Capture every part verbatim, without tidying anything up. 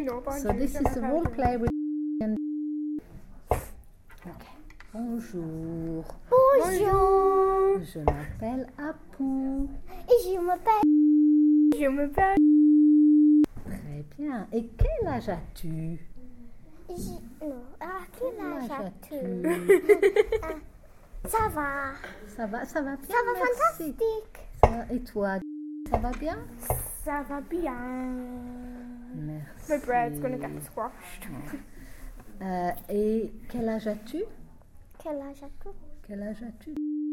know, but So this is a role play with. Okay. Bonjour. Bonjour. Je m'appelle Apu. Et je m'appelle. Je m'appelle. Très bien. Et quel âge as-tu? Je... Non. Ah, quel âge as-tu? as-tu? Ça va. Ça va, ça va bien. Ça va merci. fantastique. Ça va- Et toi, ça va bien? Ça va bien. Merci. My bread's gonna get squashed. Euh, et quel âge as-tu? Quel âge as-tu? Quel âge as-tu?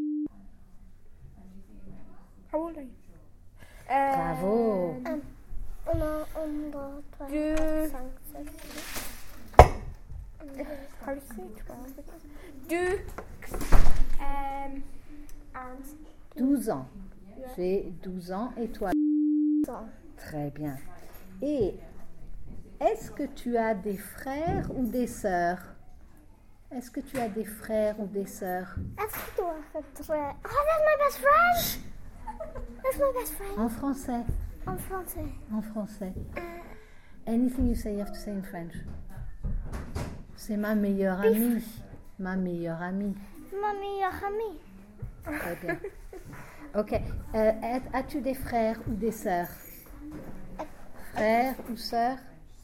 How old are you? Bravo. Um, Un, un, un, deux, trois, Deux. quatre, cinq, six, sept. How do you say twelve? Deux. Um, and douze ans. J'ai douze ans et toi? Cent. Très bien. Et est-ce que tu as des frères ou des sœurs? Est-ce que tu as des frères ou des sœurs? Est-ce que tu as très... Oh, that's my best friend! That's my best friend. En français. En français. En français. Anything you say, you have to say in French. C'est ma meilleure amie. Ma meilleure amie. Ma meilleure amie. Très bien. Ok. Euh, as- As-tu des frères ou des sœurs? Frères ou sœurs?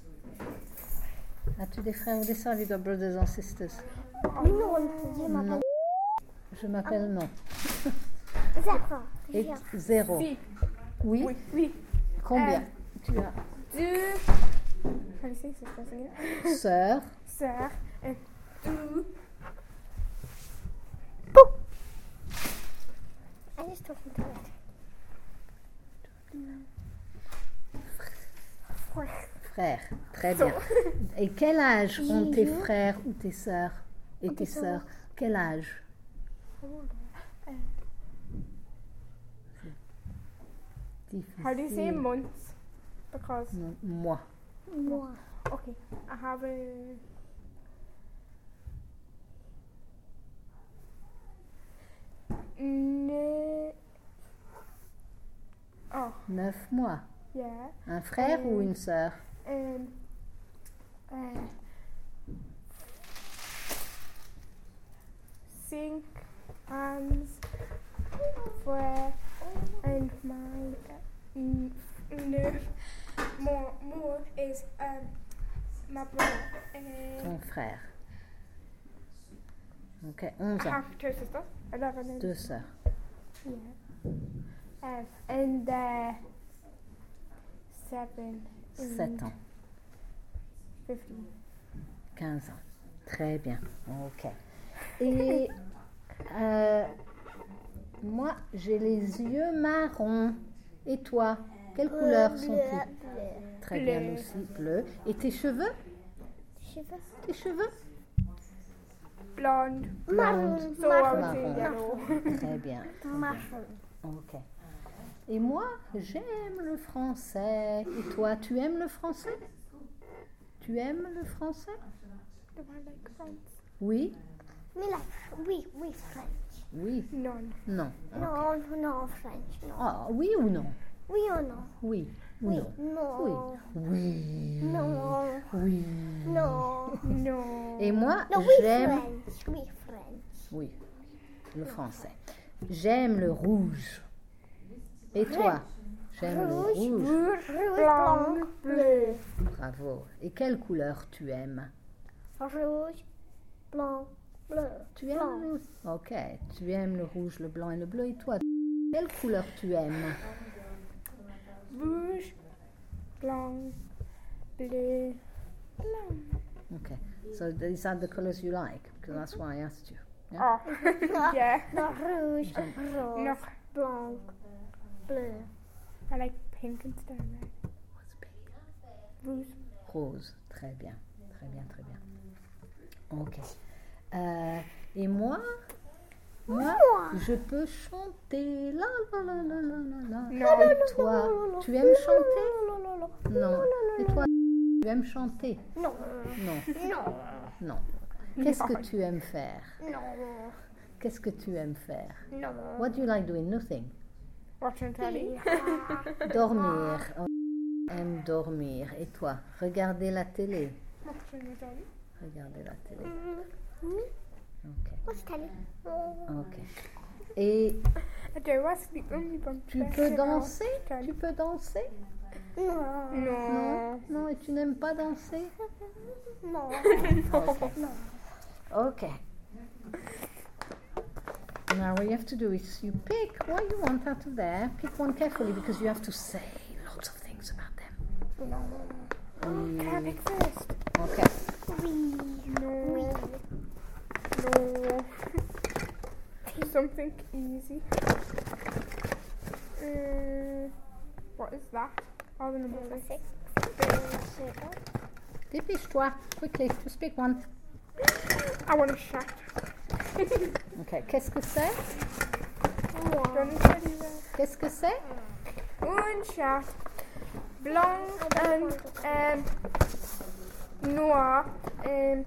As-tu des frères ou des sœurs? You got brothers and sisters. Non, je m'appelle Non. Je m'appelle non. Zéro. Et zéro. Si. Oui. Oui. Oui. Combien Euh, tu as? Deux. How do you say this person again? Sœurs. Sœur. Et deux. I just talking to it. Frères. Très bien. Et quel âge ont tes Mhm. frères ou tes sœurs? Et tes sœurs? Quel âge? Difficile. How do you say months? Because Non, moi. Moi. okay, I have a ne oh Neuf mois. yeah Un frère ou Euh, une sœur? um uh, cinq ans frère and my uh, n- neuf more more is um my brother and Ton frère. Ok, onze I ans. have two sisters, eleven and Deux sœurs. yeah. Um, and uh, seven. Sept ans. Fifteen. quinze ans. Très bien. Ok. Et euh, moi, j'ai les yeux marrons. Et toi, quelle couleur sont-ils? Très bien Bleu. aussi, bleu. Et tes cheveux? Cheveux. Tes cheveux? Blonde. Marron. So I would Marron. say yellow. Très bien. Marron. Ok. Et moi, j'aime le français. Et toi, tu aimes le français? Tu aimes le français? Do I like friends? Oui? Me like, oui, oui, French. Oui? None. Non? Non, non, French, non. Ah, oui ou non? Oui ou non? Oui ou Oui, non? non. Oui. Non. Oui. Non. No. Et moi, Non, oui, j'aime... French, oui, French. Oui, le français. J'aime le rouge. Et toi? J'aime le Rouge. rouge. Rouge, Blanc, blanc, bleu. Bravo. Et quelle couleur tu aimes? Rouge, blanc, bleu. Tu aimes Blanc. le... Ok, tu aimes le rouge, le blanc et le bleu. Et toi, quelle couleur tu aimes? Rouge. Blanc. Bleu. Blanc. Okay, so these are the colors you like, because that's why I asked you. Yeah? Oh. yeah. Non, rouge, No. rose, blanc, bleu. I like pink instead of red. What's pink? Rouge. Rose, très bien, très bien, très bien. Ok. Euh, et moi, moi, Moi. je peux chanter. La la la la la la la. Non. Et toi, tu aimes chanter? Non, non, non, Non. Et toi, tu aimes chanter? non. Non. Non. Non. Qu'est-ce que tu aimes faire? Non. Qu'est-ce que tu aimes faire? Non. What do you like doing? Nothing. Watching telly. Dormir. Oh, aime dormir. Et toi, regarder la télé. Moi, je vais dormir. Regarder la télé. Mm, me. Ok. What's Kelly? Ok. Et I do, I sleep only from tu peux danser? Tu peux danser? No. No. Non, et tu n'aimes pas danser? No. Ok. Now what you have to do is you pick what you want out of there. Pick one carefully because you have to say lots of things about them. No. Can I Mm, pick first? okay. We. No. We. No. Something easy. Uh, what is that? Oh, the number Number six. six. Dépêche-toi, quickly. Just pick one. I want a shot. Ok. Qu'est-ce que c'est? Johnny said he was. Qu'est-ce que c'est? One shot. Blanc and um, noir. Um,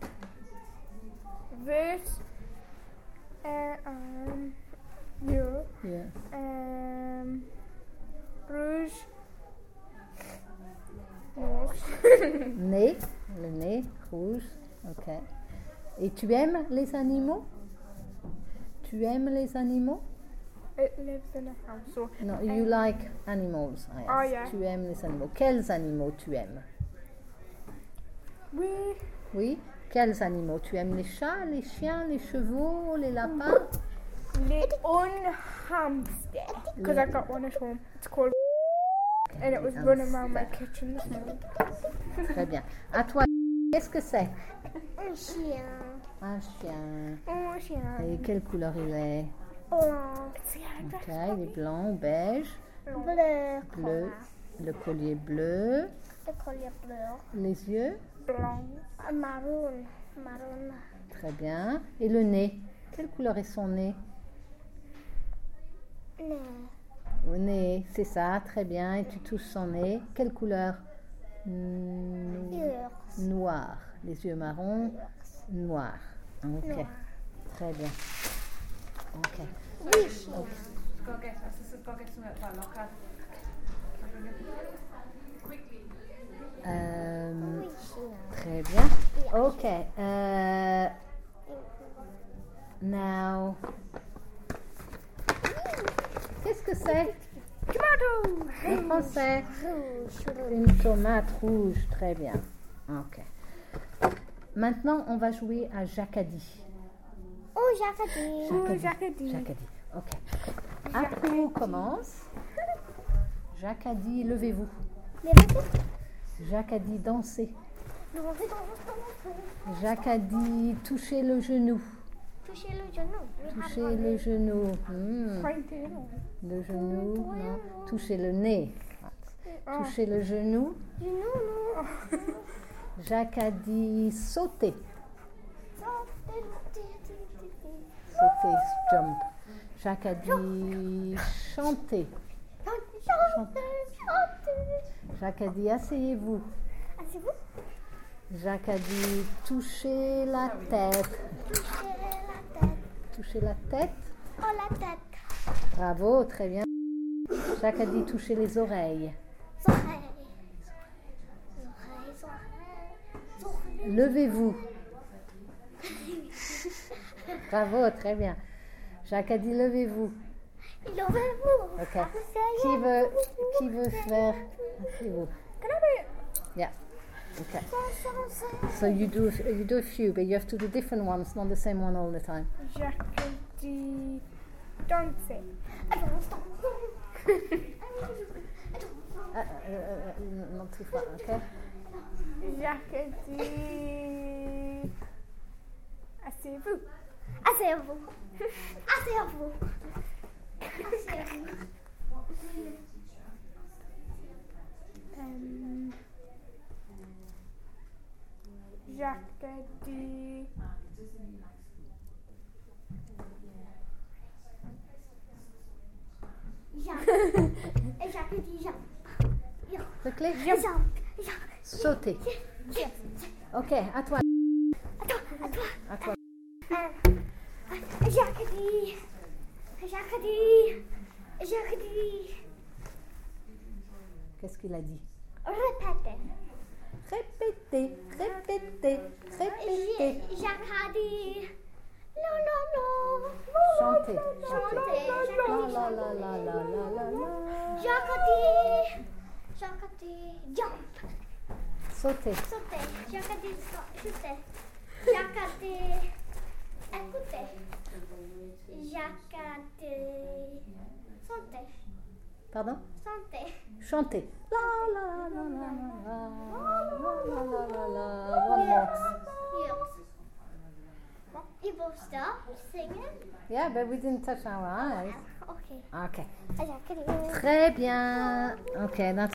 vert. Uh, um, bleu. Yeah. Um, rouge. Noir. Nez. Le nez rouge. Ok. Et tu aimes les animaux? Tu aimes les animaux? It lives in a house. So, No, you like animals. I Oh, asked. yeah. Tu aimes les animaux. Quels animaux tu aimes? we Oui. Quels animaux? Tu aimes les chats, les chiens, les chevaux, les lapins? live on hamster because I got one at home. It's called and it was running around my kitchen this morning. Très bien. À toi, qu'est-ce que c'est? Un chien. Un chien. Oh, chien. Et quelle couleur il est? Blanc. Ok, il est blanc ou beige. Bleu. Bleu. Le collier bleu. Le collier bleu. Les yeux. Blanc. Maroon. Maroon. Très bien. Et le nez? Quelle couleur est son nez? Nez. Le nez, c'est ça, très bien. Et tu touches son nez. Quelle couleur? Mm, Urs. Noir. Les yeux marrons. Noir. Ok. Noir. Très bien. Ok. Oui, chien. Go get us. Go get some out of locker. Euh, Oui, chien. très bien. Ok. Euh, now. Qu'est-ce que c'est? Tomato. En français. Rouge. Une tomate rouge. Très bien. Ok. Maintenant, on va jouer à Jacadi. Oh, Jacadi. Oh, Jacadi. Jacadi. Ok. Aprou commence. Jacadi, levez-vous. Jacadi, dansez. Jacadi, touchez le genou. Touchez le genou. Touchez le genou. Hmm. Pointed it on. Le genou, non. Touchez le nez. Oh. Touchez le genou. Genou, non. Jacques a dit sauter. Sauter, jump. Jacques a dit chanter. Chantez, chantez. Jacques a dit asseyez-vous. Asseyez-vous. Jacques a dit toucher la tête. Touchez la tête. Toucher la tête. Oh, la tête. Bravo, très bien. Jacques a dit toucher les oreilles. Oreilles. Oreilles, oreilles. Oreilles. Levez-vous. Bravo, très bien. Jacques a dit levez-vous. Levez-vous. Ok. Qui veut, qui veut faire? Asseyez-vous. Can I do it? Yeah. Okay. So you do you do a few, but you have to do different ones, not the same one all the time. Jacadi. Dancing. Uh, uh, uh, not too far, okay? Jacadi. Asseyez-vous. Asseyez-vous. Asseyez-vous. Asseyez-vous. Um, Jacadi. Jump. Et Jacques dit jump. Quickly. Jump. Jump. Sauter. Jump. Ok, à toi. À toi, à toi. À toi. Euh, Jacques dit. Jacques dit. Jacques dit. Qu'est-ce qu'il a dit? Répétez. Répétez, répétez, répétez. J'ai- Jacques a dit non, non, non. Chantez, Chantez. chantez. Jacques a La dit la chantez. la la la la la la. Jacques a dit, Jacques a dit jump. Sautez. Sauter. Jacques a dit sa- sauter. Jacques a dit écouter. Jacques a dit sauter. Pardon? Santé. Chantez. La la la la la la la la la la. One more. Yes. You both stop singing? Yeah, but we didn't touch our eyes. Okay. Okay. Jacques a dit. Très bien. Okay, that's